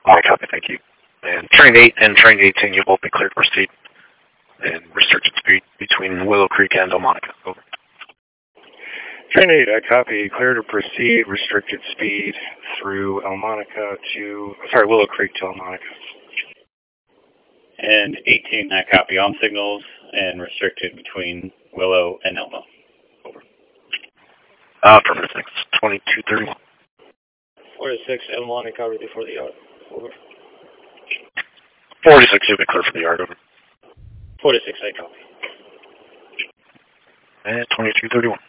I copy, thank you. And train 8 and train 18, you both be cleared to proceed. And restricted speed between Willow Creek and Delmonica. Over. Train 8, I copy. Clear to proceed. Restricted speed through Willow Creek to Elmonica. And 18, I copy. On signals and restricted between Willow and Elmo. Over. Affirmative, thanks. 2231. 46, Elmonica ready for the yard. Over. 46, you'll be clear for the yard. Over. 46, I copy. And 2231.